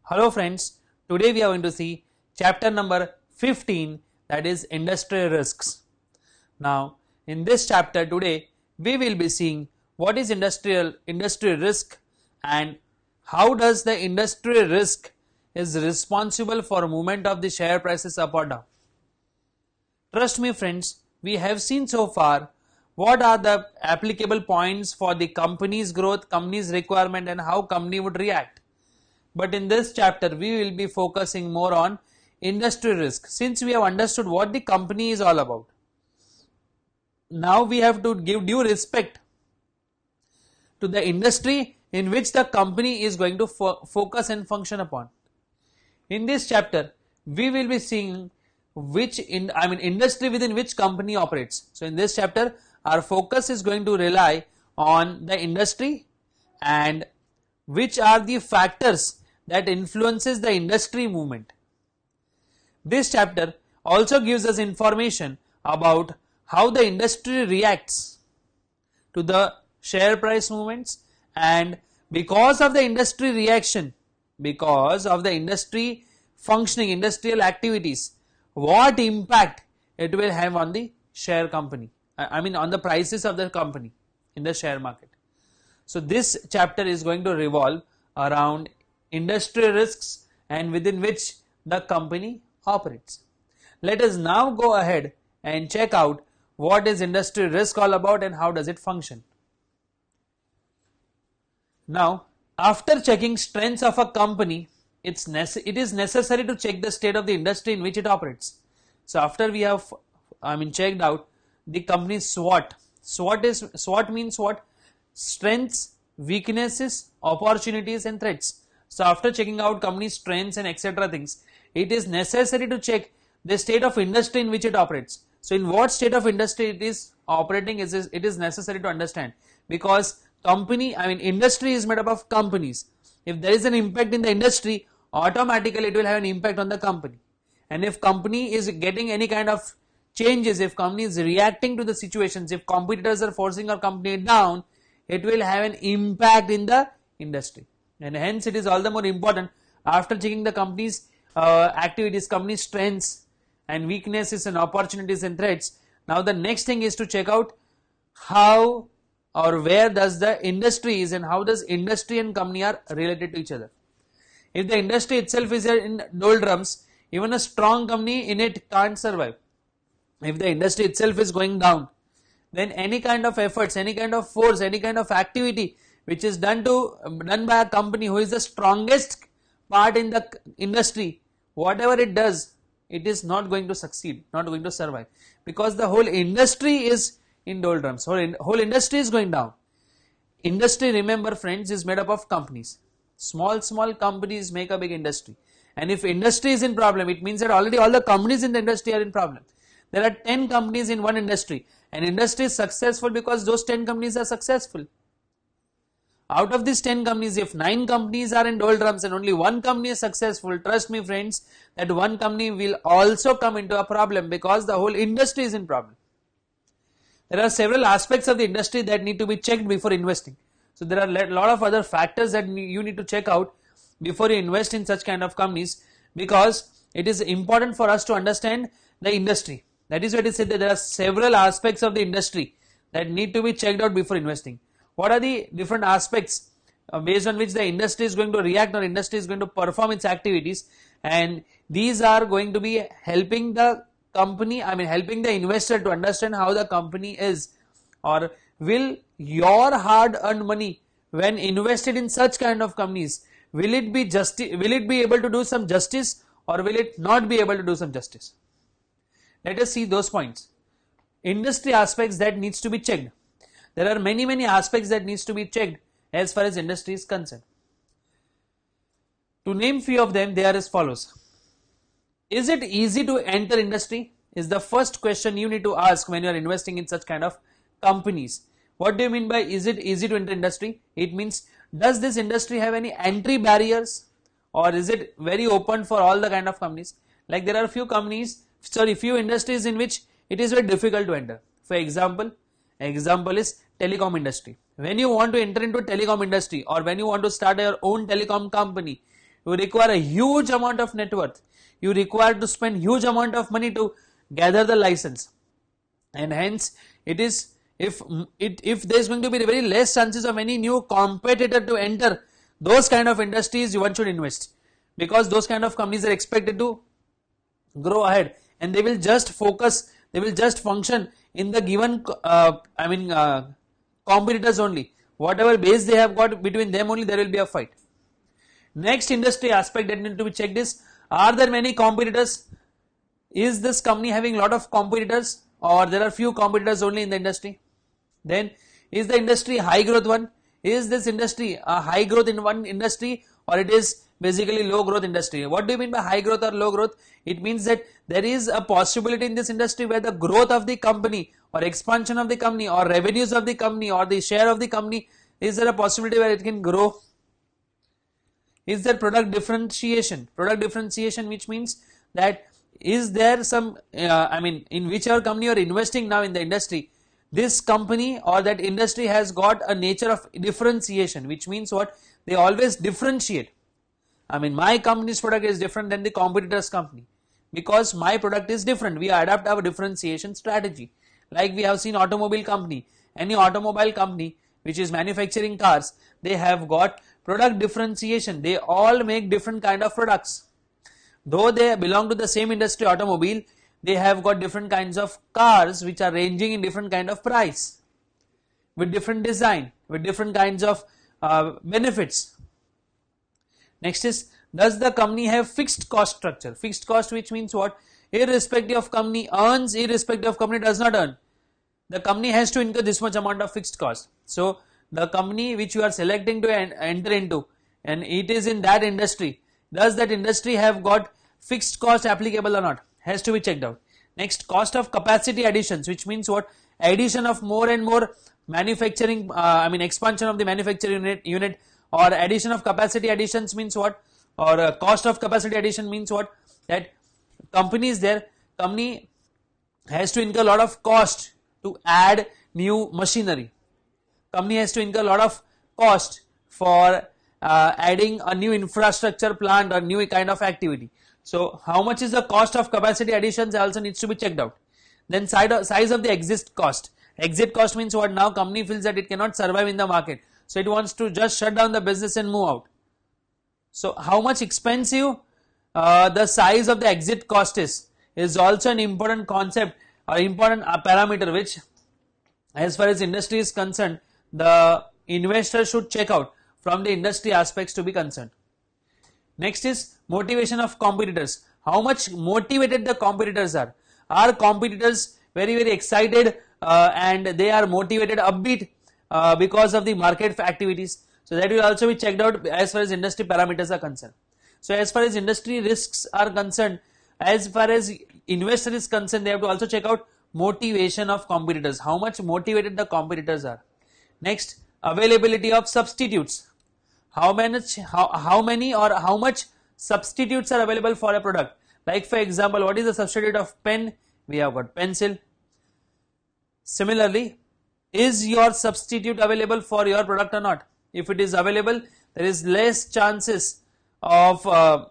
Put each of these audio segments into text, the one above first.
Hello friends, today we are going to see chapter number 15, that is industrial risks. Now in this chapter today we will be seeing what is industrial risk and how does the industrial risk is responsible for movement of the share prices up or down. Trust me friends, we have seen so far what are the applicable points for the company's growth, company's requirement and how company would react. But in this chapter we will be focusing more on industrial risk. Since we have understood what the company is all about, now we have to give due respect to the industry in which the company is going to focus and function upon. In this chapter we will be seeing industry within which company operates. So in this chapter our focus is going to rely on the industry and which are the factors that influences the industry movement. This chapter also gives us information about how the industry reacts to the share price movements, and because of the industry reaction, because of the industry functioning, industrial activities, what impact it will have on the share company, on the prices of the company in the share market. So this chapter is going to revolve around industrial risks and within which the company operates. Let us now go ahead and check out what is industrial risk all about and how does it function. Now, after checking strengths of a company, it is necessary to check the state of the industry in which it operates. So after we have checked out the company's SWOT. SWOT means what? Strengths, weaknesses, opportunities and threats. So after checking out company's strengths and etc. things, it is necessary to check the state of industry in which it operates. So in what state of industry it is operating, it is necessary to understand, because industry is made up of companies. If there is an impact in the industry, automatically it will have an impact on the company. And if company is getting any kind of changes, if company is reacting to the situations, if competitors are forcing our company down, it will have an impact in the industry. And hence it is all the more important, after checking the company's activities, company's strengths and weaknesses and opportunities and threats, now the next thing is to check out how or where does the industry is and how does industry and company are related to each other. If the industry itself is in doldrums, even a strong company in it can't survive. If the industry itself is going down, then any kind of efforts, any kind of force, any kind of activity which is done by a company who is the strongest part in the industry, whatever it does, it is not going to succeed, not going to survive, because the whole industry is in doldrums, whole industry is going down. Industry, remember friends, is made up of companies. Small companies make a big industry, and if industry is in problem, it means that already all the companies in the industry are in problem. There are 10 companies in one industry, and industry is successful because those 10 companies are successful. Out of these 10 companies, if 9 companies are in doldrums and only one company is successful, trust me friends, that one company will also come into a problem because the whole industry is in problem. There are several aspects of the industry that need to be checked before investing. So there are a lot of other factors that you need to check out before you invest in such kind of companies, because it is important for us to understand the industry. That is why it is said that there are several aspects of the industry that need to be checked out before investing. What are the different aspects based on which the industry is going to react or industry is going to perform its activities, and these are going to be helping the company, helping the investor to understand how the company is, or will your hard earned money when invested in such kind of companies, will it be able to do some justice or will it not be able to do some justice? Let us see those points. Industry aspects that needs to be checked. There are many aspects that needs to be checked as far as industry is concerned. To name few of them, they are as follows. Is it easy to enter industry? Is the first question you need to ask when you are investing in such kind of companies. What do you mean by is it easy to enter industry? It means, does this industry have any entry barriers, or is it very open for all the kind of companies? Like there are few industries in which it is very difficult to enter. For example is telecom industry. When you want to enter into telecom industry or when you want to start your own telecom company, you require a huge amount of net worth, you require to spend huge amount of money to gather the license, and hence it is, if there is going to be very less chances of any new competitor to enter those kind of industries, one should invest, because those kind of companies are expected to grow ahead, and they will just focus, they will just function in the given competitors only. Whatever base they have got, between them only there will be a fight. Next industry aspect that need to be checked is, are there many competitors? Is this company having lot of competitors, or there are few competitors only in the industry? Then, is the industry high growth one? Is this industry a high growth in one industry, or it is basically low growth industry? What do you mean by high growth or low growth? It means that there is a possibility in this industry where the growth of the company, or expansion of the company, or revenues of the company, or the share of the company, is there a possibility where it can grow? Is there product differentiation? Product differentiation, which means that is there some in whichever company you are investing now in the industry, this company or that industry has got a nature of differentiation, which means what? They always differentiate. My company's product is different than the competitor's company, because my product is different. We adapt our differentiation strategy. Like we have seen automobile company, any automobile company which is manufacturing cars, they have got product differentiation. They all make different kind of products. Though they belong to the same industry, automobile, they have got different kinds of cars which are ranging in different kind of price, with different design, with different kinds of benefits. Next is, does the company have fixed cost structure? Fixed cost, which means what? Irrespective of company earns, irrespective of company does not earn, the company has to incur this much amount of fixed cost. So the company which you are selecting to enter into, and it is in that industry, does that industry have got fixed cost applicable or not? Has to be checked out. Next, cost of capacity additions, which means what? Addition of more and more manufacturing, expansion of the manufacturing unit, or addition of capacity additions means what? Or cost of capacity addition means what? That company has to incur a lot of cost to add new machinery. Company has to incur a lot of cost for adding a new infrastructure plant or new kind of activity. So how much is the cost of capacity additions also needs to be checked out. Then size of the exit cost. Exit cost means what? Now company feels that it cannot survive in the market, so it wants to just shut down the business and move out. So how much expensive the size of the exit cost is also an important concept or important parameter, which as far as industry is concerned, the investor should check out from the industry aspects to be concerned. Next is motivation of competitors. How much motivated the competitors are? Are competitors very excited and they are motivated, upbeat because of the market activities? So that will also be checked out as far as industry parameters are concerned. So as far as industry risks are concerned, as far as investor is concerned, they have to also check out motivation of competitors. How much motivated the competitors are. Next, availability of substitutes. How many or how much substitutes are available for a product? Like for example, what is the substitute of pen? We have got pencil. Similarly, is your substitute available for your product or not? If it is available, there is less chances of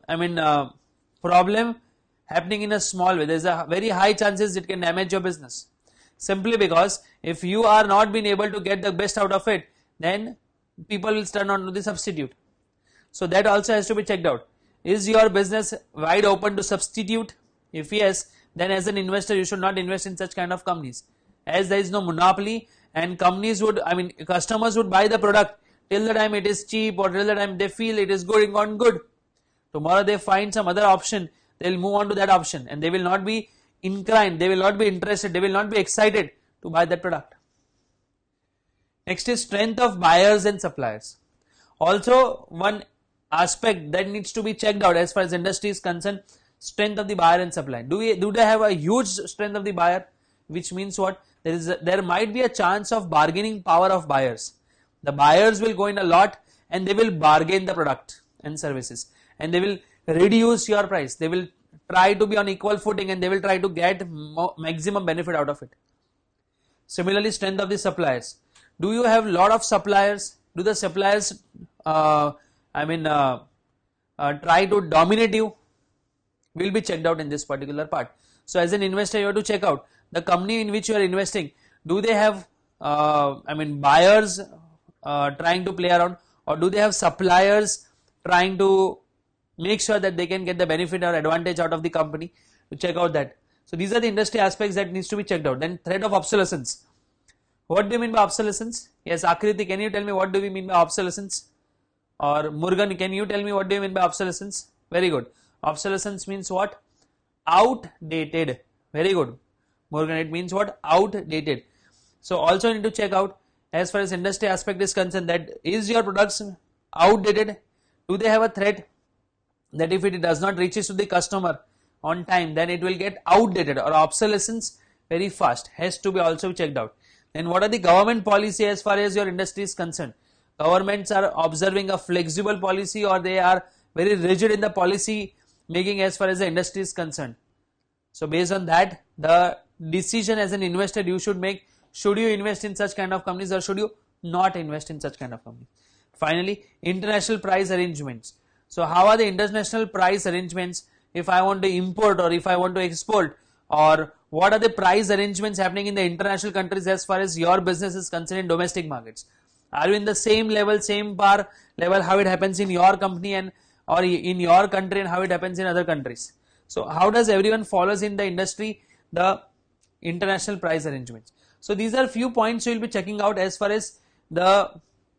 problem happening in a small way. There is a very high chances it can damage your business. Simply because if you are not being able to get the best out of it, then people will turn on to the substitute. So that also has to be checked out. Is your business wide open to substitute? If yes, then as an investor you should not invest in such kind of companies, as there is no monopoly, and customers would buy the product till the time it is cheap, or till the time they feel it is going good. Tomorrow they find some other option, they will move on to that option, and they will not be inclined, they will not be interested, they will not be excited to buy that product. Next is strength of buyers and suppliers. Also one aspect that needs to be checked out as far as industry is concerned, strength of the buyer and supply. Do they have a huge strength of the buyer? Which means what? There might be a chance of bargaining power of buyers. The buyers will go in a lot and they will bargain the product and services, and they will reduce your price. They will try to be on equal footing and they will try to get maximum benefit out of it. Similarly, strength of the suppliers. Do you have lot of suppliers? Do the suppliers try to dominate you will be checked out in this particular part. So as an investor, you have to check out the company in which you are investing. Do they have buyers trying to play around, or do they have suppliers trying to make sure that they can get the benefit or advantage out of the company? To check out that. So these are the industry aspects that needs to be checked out. Then threat of obsolescence. What do you mean by obsolescence? Yes, Akriti, can you tell me what do we mean by obsolescence? Or Murugan, can you tell me what do you mean by obsolescence? Very good. Obsolescence means what? Outdated. Very good. Murugan, it means what? Outdated. So also you need to check out, as far as industry aspect is concerned, that is your products outdated? Do they have a threat that if it does not reaches to the customer on time, then it will get outdated or obsolescence very fast? Has to be also checked out. Then what are the government policy as far as your industry is concerned? Governments are observing a flexible policy, or they are very rigid in the policy making as far as the industry is concerned. So based on that, the decision as an investor you should make, should you invest in such kind of companies or should you not invest in such kind of companies. Finally, international price arrangements. So how are the international price arrangements if I want to import or if I want to export, or what are the price arrangements happening in the international countries as far as your business is concerned in domestic markets? Are you in the same level, same par level, how it happens in your company and or in your country and how it happens in other countries? So how does everyone follows in the industry the international price arrangements? So these are few points you will be checking out as far as the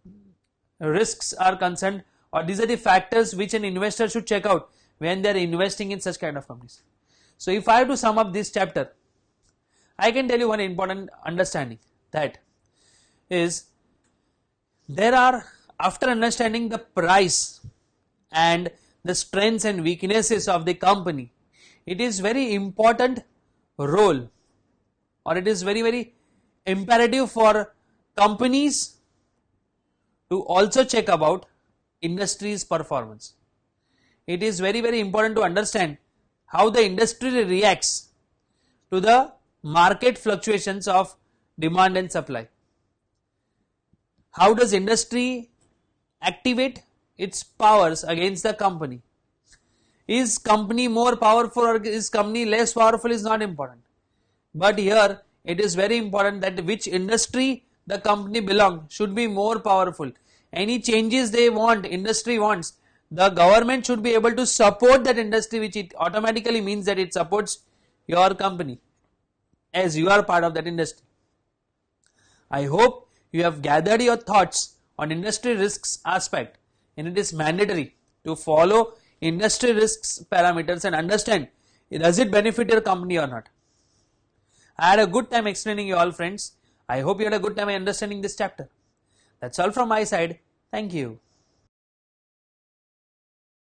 risks are concerned, or these are the factors which an investor should check out when they are investing in such kind of companies. So if I have to sum up this chapter, I can tell you one important understanding, that is, there are, after understanding the price and the strengths and weaknesses of the company, it is very important role, or it is very imperative for companies to also check about industry's performance. It is very important to understand how the industry reacts to the market fluctuations of demand and supply. How does industry activate its powers against the company? Is company more powerful or is company less powerful is not important. But here it is very important that which industry the company belongs should be more powerful. Any changes they want, industry wants, the government should be able to support that industry, which it automatically means that it supports your company as you are part of that industry. I hope you have gathered your thoughts on industry risks aspect, and it is mandatory to follow industry risks parameters and understand, does it benefit your company or not. I had a good time explaining you all, friends. I hope you had a good time understanding this chapter. That's all from my side. Thank you.